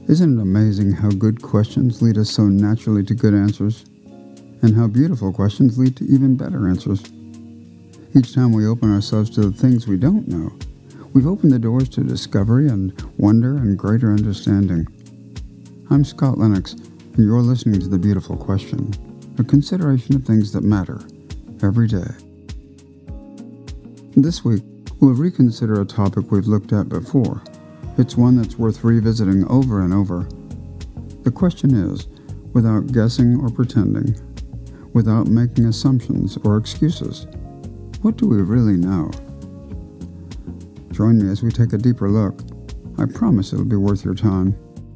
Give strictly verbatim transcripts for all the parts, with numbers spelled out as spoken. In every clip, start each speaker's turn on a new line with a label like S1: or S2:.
S1: Isn't it amazing how good questions lead us so naturally to good answers, and how beautiful questions lead to even better answers? Each time we open ourselves to the things we don't know, we've opened the doors to discovery and wonder and greater understanding. I'm Scott Lennox, and you're listening to The Beautiful Question, a consideration of things that matter every day. This week, we'll reconsider a topic we've looked at before. It's one that's worth revisiting over and over. The question is, without guessing or pretending, without making assumptions or excuses, what do we really know? Join me as we take a deeper look. I promise it'll be worth your time.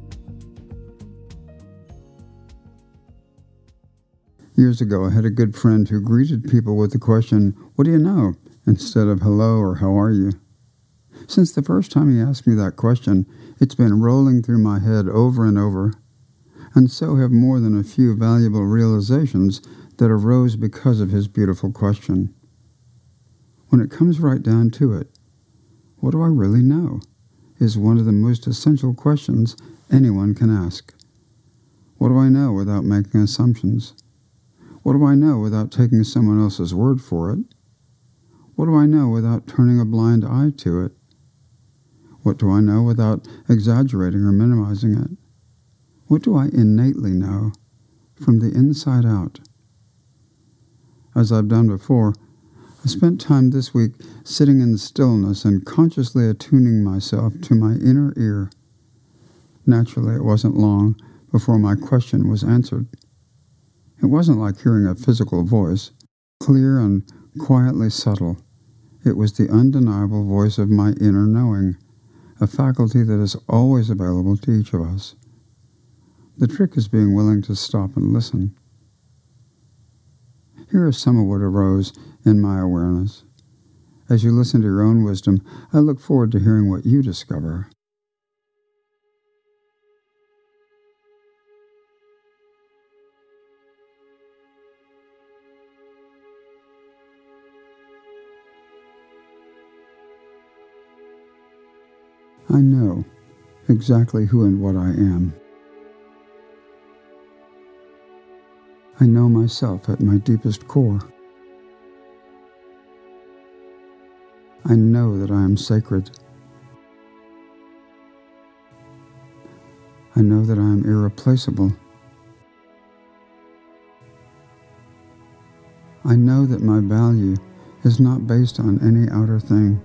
S1: Years ago, I had a good friend who greeted people with the question, "What do you know?" instead of "Hello" or "How are you?" Since the first time he asked me that question, it's been rolling through my head over and over, and so have more than a few valuable realizations that arose because of his beautiful question. When it comes right down to it, what do I really know is one of the most essential questions anyone can ask. What do I know without making assumptions? What do I know without taking someone else's word for it? What do I know without turning a blind eye to it? What do I know without exaggerating or minimizing it? What do I innately know from the inside out? As I've done before, I spent time this week sitting in stillness and consciously attuning myself to my inner ear. Naturally, it wasn't long before my question was answered. It wasn't like hearing a physical voice, clear and quietly subtle. It was the undeniable voice of my inner knowing, a faculty that is always available to each of us. The trick is being willing to stop and listen. Here is some of what arose in my awareness. As you listen to your own wisdom, I look forward to hearing what you discover. I know exactly who and what I am. I know myself at my deepest core. I know that I am sacred. I know that I am irreplaceable. I know that my value is not based on any outer thing.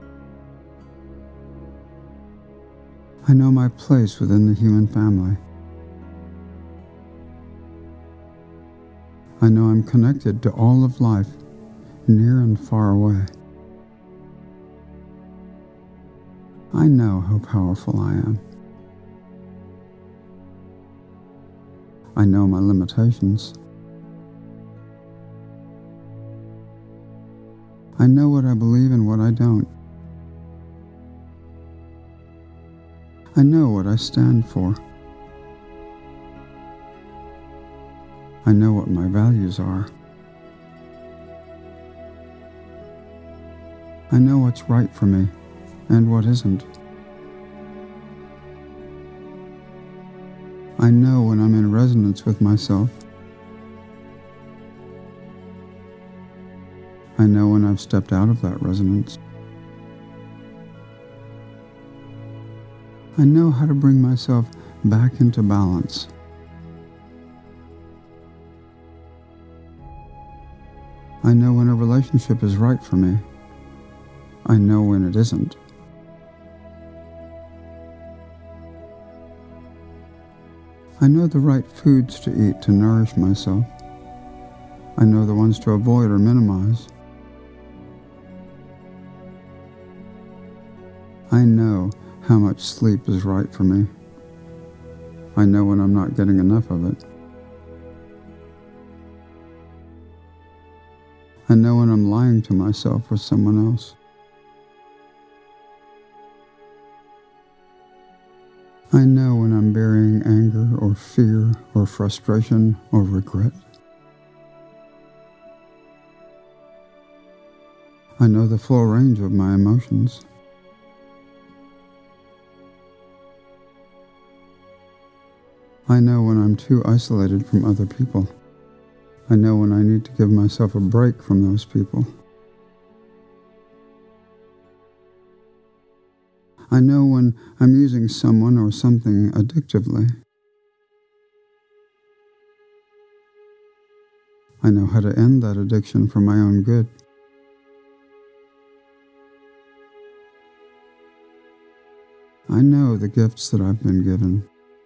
S1: I know my place within the human family. I know I'm connected to all of life, near and far away. I know how powerful I am. I know my limitations. I know what I believe and what I don't. I know what I stand for. I know what my values are. I know what's right for me and what isn't. I know when I'm in resonance with myself. I know when I've stepped out of that resonance. I know how to bring myself back into balance. I know when a relationship is right for me. I know when it isn't. I know the right foods to eat to nourish myself. I know the ones to avoid or minimize. I know how much sleep is right for me. I know when I'm not getting enough of it. I know when I'm lying to myself or someone else. I know when I'm burying anger or fear or frustration or regret. I know the full range of my emotions. I know when I'm too isolated from other people. I know when I need to give myself a break from those people. I know when I'm using someone or something addictively. I know how to end that addiction for my own good. I know the gifts that I've been given.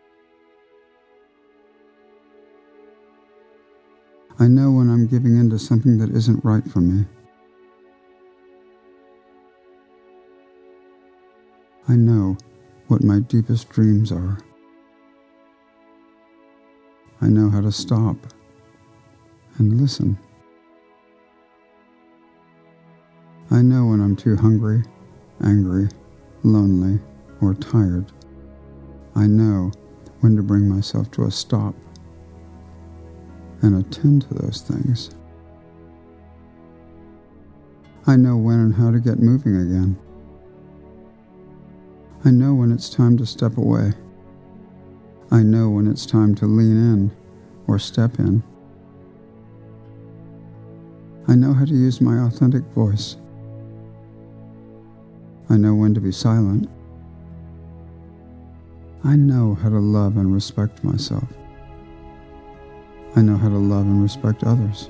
S1: I know when I'm giving in to something that isn't right for me. I know what my deepest dreams are. I know how to stop and listen. I know when I'm too hungry, angry, lonely, or tired. I know when to bring myself to a stop and attend to those things. I know when and how to get moving again. I know when it's time to step away. I know when it's time to lean in or step in. I know how to use my authentic voice. I know when to be silent. I know how to love and respect myself. I know how to love and respect others.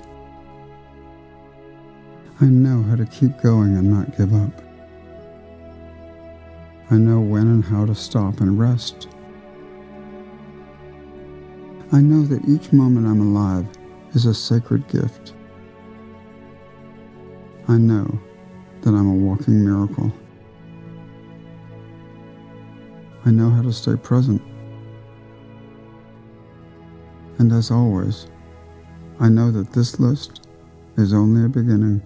S1: I know how to keep going and not give up. I know when and how to stop and rest. I know that each moment I'm alive is a sacred gift. I know that I'm a walking miracle. I know how to stay present. And as always, I know that this list is only a beginning.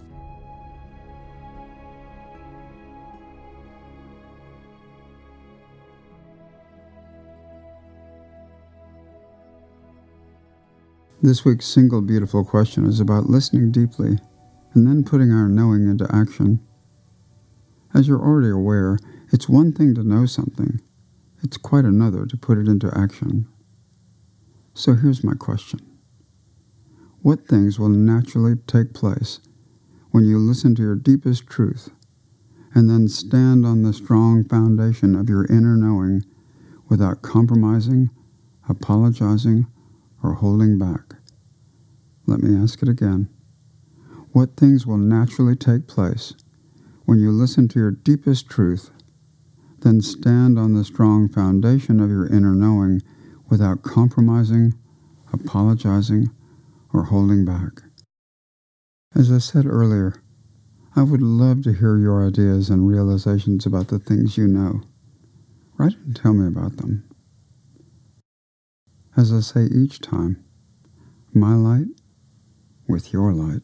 S1: This week's single beautiful question is about listening deeply and then putting our knowing into action. As you're already aware, it's one thing to know something. It's quite another to put it into action. So here's my question. What things will naturally take place when you listen to your deepest truth and then stand on the strong foundation of your inner knowing without compromising, apologizing, or holding back? Let me ask it again. What things will naturally take place when you listen to your deepest truth, then stand on the strong foundation of your inner knowing without compromising, apologizing, or holding back? As I said earlier, I would love to hear your ideas and realizations about the things you know. Write and tell me about them. As I say each time, my light with your light.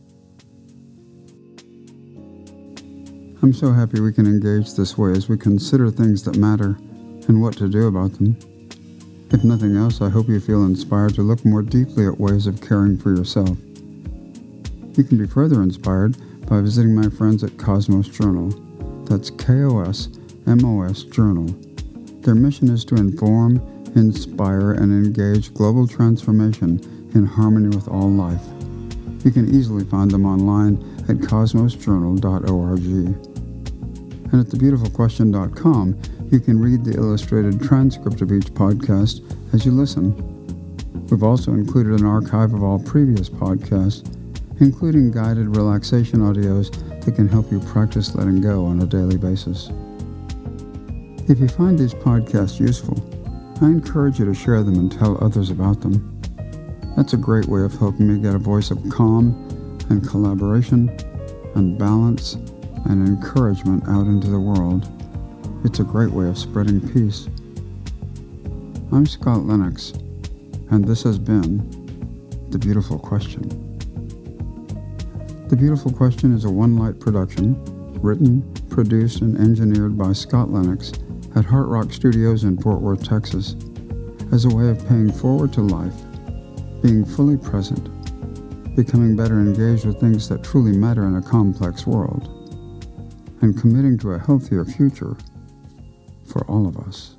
S1: I'm so happy we can engage this way as we consider things that matter and what to do about them. If nothing else, I hope you feel inspired to look more deeply at ways of caring for yourself. You can be further inspired by visiting my friends at Cosmos Journal. That's K O S M O S Journal. Their mission is to inform, inspire, and engage global transformation in harmony with all life. You can easily find them online at cosmos journal dot org. And at the beautiful question dot com, you can read the illustrated transcript of each podcast as you listen. We've also included an archive of all previous podcasts, including guided relaxation audios that can help you practice letting go on a daily basis. If you find these podcasts useful, I encourage you to share them and tell others about them. That's a great way of helping me get a voice of calm and collaboration and balance and encouragement out into the world. It's a great way of spreading peace. I'm Scott Lennox, and this has been The Beautiful Question. The Beautiful Question is a One Light production, written, produced, and engineered by Scott Lennox at Heart Rock Studios in Fort Worth, Texas, as a way of paying forward to life, being fully present, becoming better engaged with things that truly matter in a complex world, and committing to a healthier future for all of us.